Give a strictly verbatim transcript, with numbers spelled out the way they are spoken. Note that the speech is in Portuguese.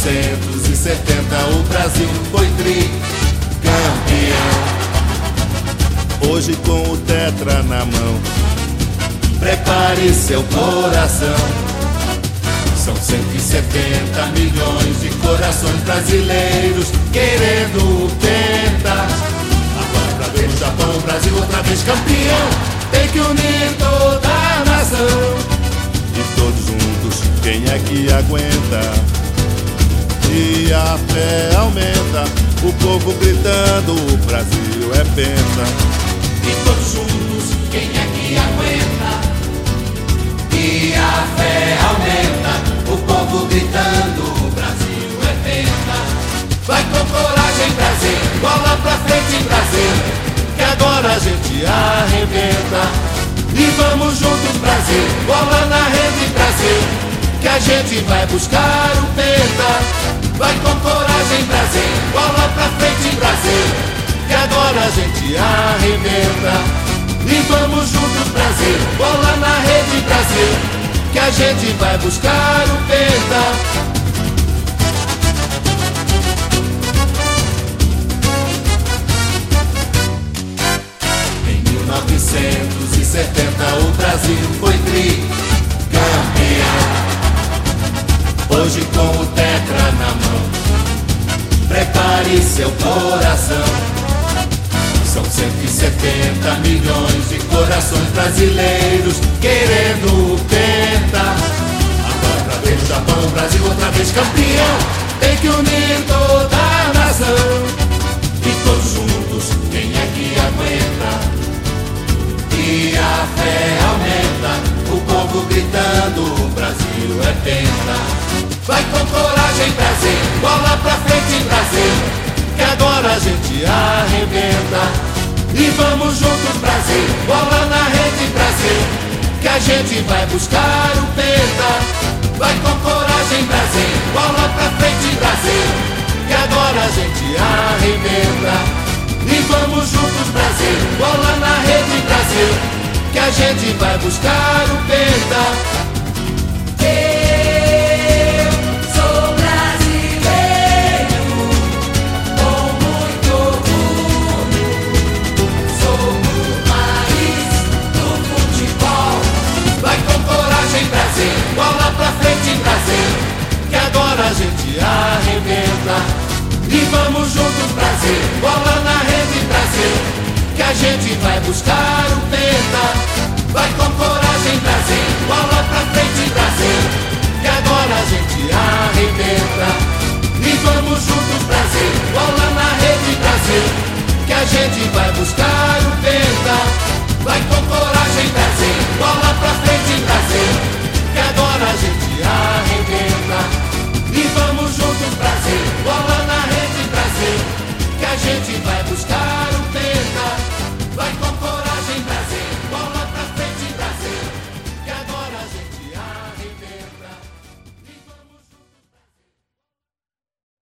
novecentos e setenta o Brasil foi tricampeão. Hoje com o tetra na mão, prepare seu coração. São cento e setenta milhões de corações brasileiros querendo o penta. Agora pra ver o Japão, o Brasil outra vez campeão. Tem que unir toda a nação. E todos juntos, quem é que aguenta? E a fé aumenta, o povo gritando, o Brasil é penta. E todos juntos, quem é que aguenta? E a fé aumenta, o povo gritando, o Brasil é penta. Vai com coragem, Brasil, bola pra frente, Brasil, que agora a gente arrebenta. E vamos juntos, Brasil, bola na rede, Brasil, que a gente vai buscar o penta. Vai com coragem, Brasil, bola pra frente, Brasil, que agora a gente arrebenta. E vamos juntos, Brasil, bola na rede, Brasil, que a gente vai buscar o penta. Em mil novecentos e setenta o Brasil foi tricampeão. Hoje com o tetra na mão, prepare seu coração. São cento e setenta milhões de corações brasileiros querendo o penta. Agora pra ver o Japão, o Brasil outra vez campeão. Tem que unir toda a nação. E todos juntos, quem é que aguenta? E a fé aumenta, o povo gritando, o Brasil é penta. Vai com coragem, Brasil, bola pra frente, Brasil, que agora a gente arrebenta. E vamos juntos, Brasil, bola na rede, Brasil, que a gente vai buscar o penta. Vai com coragem, Brasil, bola pra frente, Brasil, que agora a gente arrebenta. E vamos juntos, Brasil, bola na rede, Brasil, que a gente vai buscar o penta. Bola pra frente, Brasil, que agora a gente arrebenta. E vamos juntos, Brasil, bola na rede, Brasil, que a gente vai buscar o penta. Vai com coragem, Brasil, bola pra frente, Brasil, que agora a gente arrebenta.